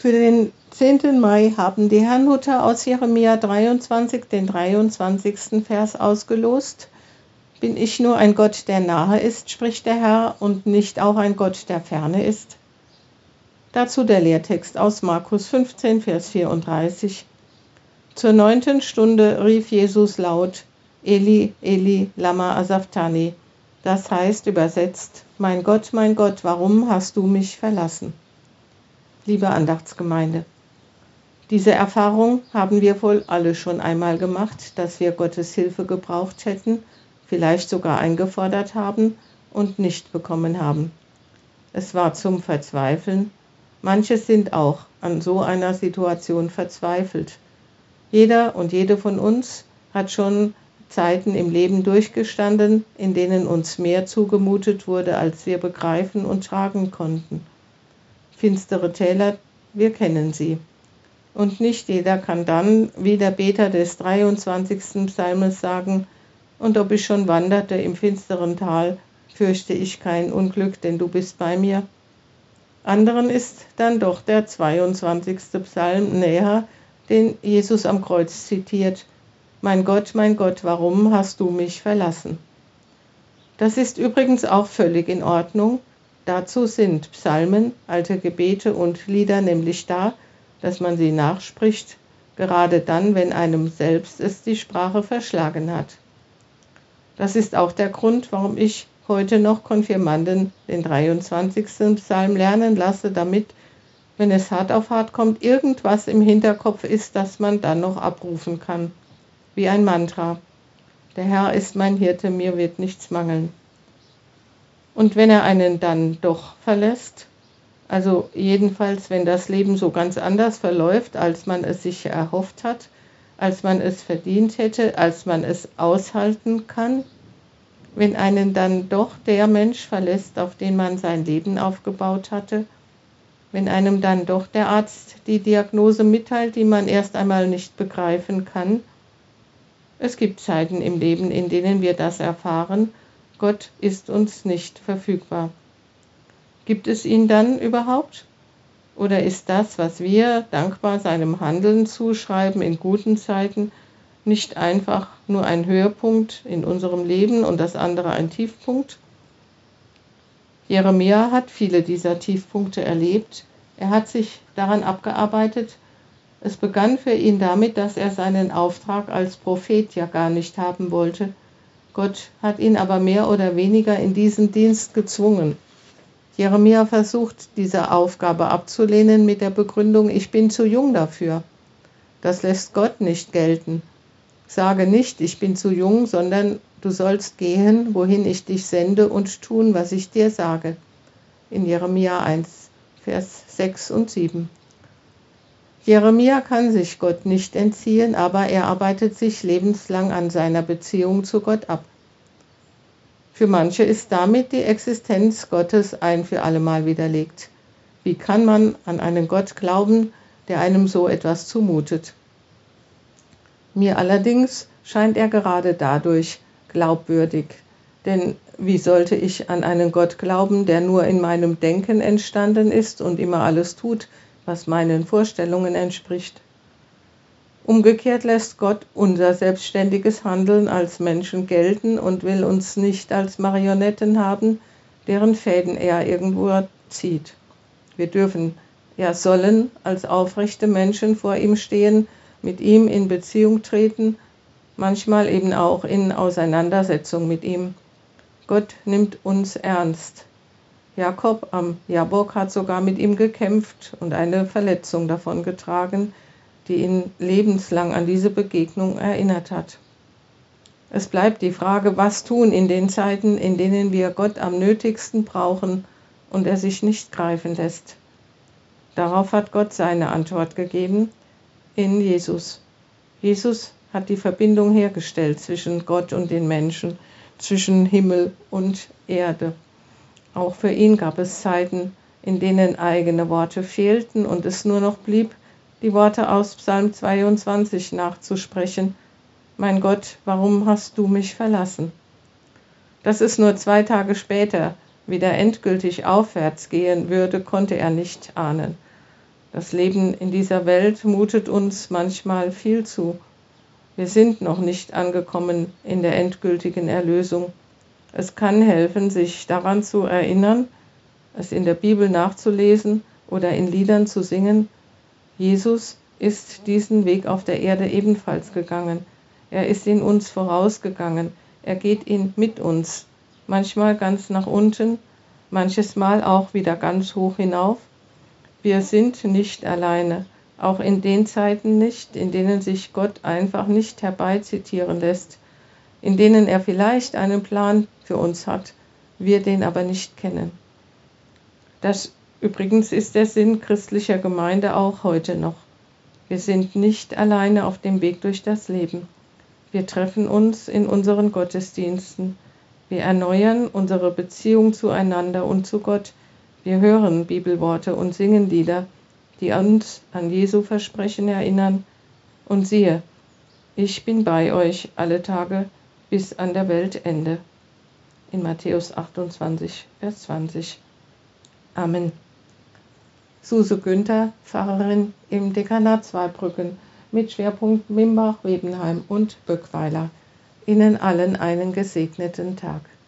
Für den 10. Mai haben die Herrnhuter aus Jeremia 23 den 23. Vers ausgelost. Bin ich nur ein Gott, der nahe ist, spricht der Herr, und nicht auch ein Gott, der ferne ist? Dazu der Lehrtext aus Markus 15, Vers 34. Zur 9. Stunde rief Jesus laut, Eli, Eli, lama asabthani. Das heißt übersetzt, mein Gott, warum hast du mich verlassen? Liebe Andachtsgemeinde, diese Erfahrung haben wir wohl alle schon einmal gemacht, dass wir Gottes Hilfe gebraucht hätten, vielleicht sogar eingefordert haben und nicht bekommen haben. Es war zum Verzweifeln. Manche sind auch an so einer Situation verzweifelt. Jeder und jede von uns hat schon Zeiten im Leben durchgestanden, in denen uns mehr zugemutet wurde, als wir begreifen und tragen konnten. Finstere Täler, wir kennen sie. Und nicht jeder kann dann, wie der Beter des 23. Psalmes sagen, und ob ich schon wanderte im finsteren Tal, fürchte ich kein Unglück, denn du bist bei mir. Anderen ist dann doch der 22. Psalm näher, den Jesus am Kreuz zitiert. Mein Gott, warum hast du mich verlassen? Das ist übrigens auch völlig in Ordnung. Dazu sind Psalmen, alte Gebete und Lieder nämlich da, dass man sie nachspricht, gerade dann, wenn einem selbst es die Sprache verschlagen hat. Das ist auch der Grund, warum ich heute noch Konfirmanden den 23. Psalm lernen lasse, damit, wenn es hart auf hart kommt, irgendwas im Hinterkopf ist, das man dann noch abrufen kann. Wie ein Mantra. Der Herr ist mein Hirte, mir wird nichts mangeln. Und wenn er einen dann doch verlässt, also jedenfalls, wenn das Leben so ganz anders verläuft, als man es sich erhofft hat, als man es verdient hätte, als man es aushalten kann, wenn einen dann doch der Mensch verlässt, auf den man sein Leben aufgebaut hatte, wenn einem dann doch der Arzt die Diagnose mitteilt, die man erst einmal nicht begreifen kann. Es gibt Zeiten im Leben, in denen wir das erfahren, Gott ist uns nicht verfügbar. Gibt es ihn dann überhaupt? Oder ist das, was wir dankbar seinem Handeln zuschreiben in guten Zeiten, nicht einfach nur ein Höhepunkt in unserem Leben und das andere ein Tiefpunkt? Jeremia hat viele dieser Tiefpunkte erlebt. Er hat sich daran abgearbeitet. Es begann für ihn damit, dass er seinen Auftrag als Prophet ja gar nicht haben wollte. Gott hat ihn aber mehr oder weniger in diesen Dienst gezwungen. Jeremia versucht, diese Aufgabe abzulehnen mit der Begründung, ich bin zu jung dafür. Das lässt Gott nicht gelten. Sage nicht, ich bin zu jung, sondern du sollst gehen, wohin ich dich sende und tun, was ich dir sage. In Jeremia 1, Vers 6 und 7. Jeremia kann sich Gott nicht entziehen, aber er arbeitet sich lebenslang an seiner Beziehung zu Gott ab. Für manche ist damit die Existenz Gottes ein für allemal widerlegt. Wie kann man an einen Gott glauben, der einem so etwas zumutet? Mir allerdings scheint er gerade dadurch glaubwürdig. Denn wie sollte ich an einen Gott glauben, der nur in meinem Denken entstanden ist und immer alles tut, was meinen Vorstellungen entspricht? Umgekehrt lässt Gott unser selbstständiges Handeln als Menschen gelten und will uns nicht als Marionetten haben, deren Fäden er irgendwo zieht. Wir dürfen, ja sollen, als aufrechte Menschen vor ihm stehen, mit ihm in Beziehung treten, manchmal eben auch in Auseinandersetzung mit ihm. Gott nimmt uns ernst. Jakob am Jabok hat sogar mit ihm gekämpft und eine Verletzung davon getragen, die ihn lebenslang an diese Begegnung erinnert hat. Es bleibt die Frage, was tun in den Zeiten, in denen wir Gott am nötigsten brauchen und er sich nicht greifen lässt. Darauf hat Gott seine Antwort gegeben in Jesus. Jesus hat die Verbindung hergestellt zwischen Gott und den Menschen, zwischen Himmel und Erde. Auch für ihn gab es Zeiten, in denen eigene Worte fehlten und es nur noch blieb, die Worte aus Psalm 22 nachzusprechen. Mein Gott, warum hast du mich verlassen? Dass es nur 2 Tage später wieder endgültig aufwärts gehen würde, konnte er nicht ahnen. Das Leben in dieser Welt mutet uns manchmal viel zu. Wir sind noch nicht angekommen in der endgültigen Erlösung. Es kann helfen, sich daran zu erinnern, es in der Bibel nachzulesen oder in Liedern zu singen. Jesus ist diesen Weg auf der Erde ebenfalls gegangen. Er ist in uns vorausgegangen. Er geht ihn mit uns, manchmal ganz nach unten, manches Mal auch wieder ganz hoch hinauf. Wir sind nicht alleine, auch in den Zeiten nicht, in denen sich Gott einfach nicht herbeizitieren lässt, in denen er vielleicht einen Plan für uns hat, wir den aber nicht kennen. Das übrigens ist der Sinn christlicher Gemeinde auch heute noch. Wir sind nicht alleine auf dem Weg durch das Leben. Wir treffen uns in unseren Gottesdiensten. Wir erneuern unsere Beziehung zueinander und zu Gott. Wir hören Bibelworte und singen Lieder, die uns an Jesu Versprechen erinnern. Und siehe, ich bin bei euch alle Tage bis an der Weltende. In Matthäus 28, Vers 20. Amen. Suse Günther, Pfarrerin im Dekanat Zweibrücken mit Schwerpunkt Mimbach, Webenheim und Böckweiler. Ihnen allen einen gesegneten Tag.